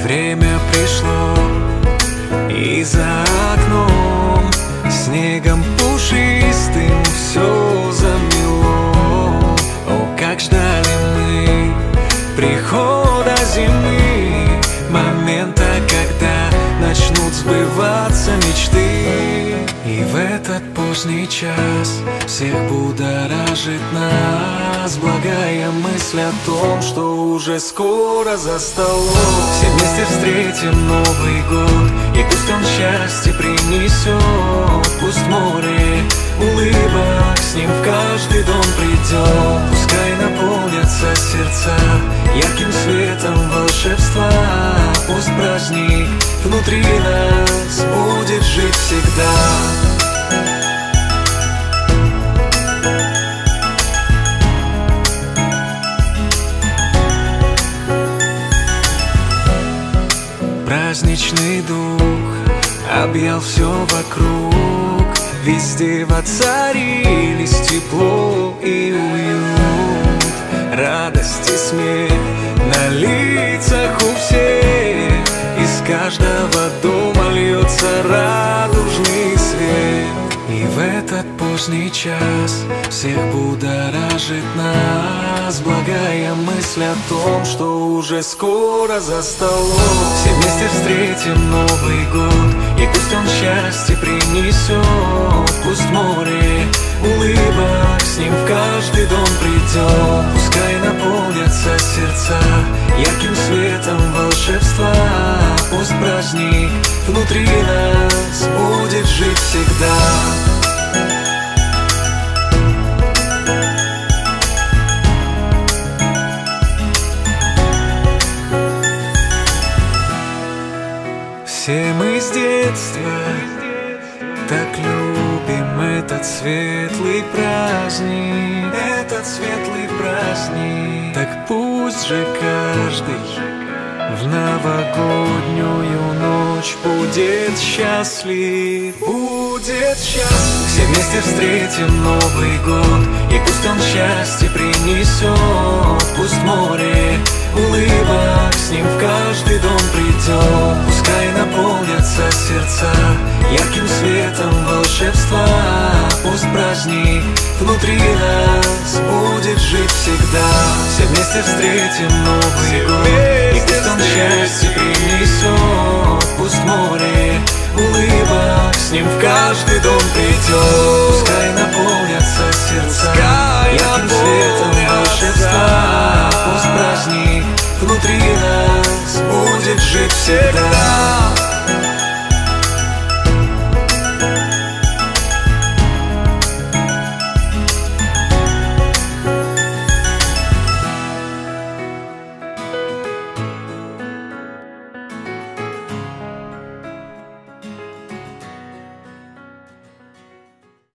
Время пришло, и за окном снегом пушистым все замело. О, как ждали мы прихода зимы, момента, когда начнут сбываться мечты. И в этот поздний час всех будоражит нас благая мысль о том, что уже скоро за столом все вместе встретим Новый год, и пусть он счастье принесет, пусть море улыбок с ним в каждый дом придет. Пускай наполнятся сердца ярким светом волшебства, пусть праздник внутри нас будет жить всегда. Праздничный дух объял все вокруг, везде воцарились тепло и уют, радость и смех на лицах у всех. Из каждого дома льется радужный свет. И в этот поздний час всех будоражит нас благая мысль о том, что уже скоро за столом все вместе встретим Новый год, и пусть он счастье принесет, пусть море улыбок с ним в каждый дом придет. Пускай наполнятся сердца ярким светом волшебства, пусть праздник внутри нас будет жить всегда. Все мы с детства так любим этот светлый праздник, этот светлый праздник. Так пусть же каждый в новогоднюю ночь будет счастлив, будет счастлив. Все вместе встретим Новый год, и пусть он счастье принесет, пусть море улыбок с ним в каждый дом придет. Пускай наполнятся сердца ярким светом волшебства, пусть праздник внутри нас будет жить всегда. Все вместе встретим Новый год, и пусть он счастье принесет, пусть море улыбок с ним в каждый дом придет. Пускай наполнятся сердца ярким светом волшебства, пусть праздник внутри нас будет жить всегда.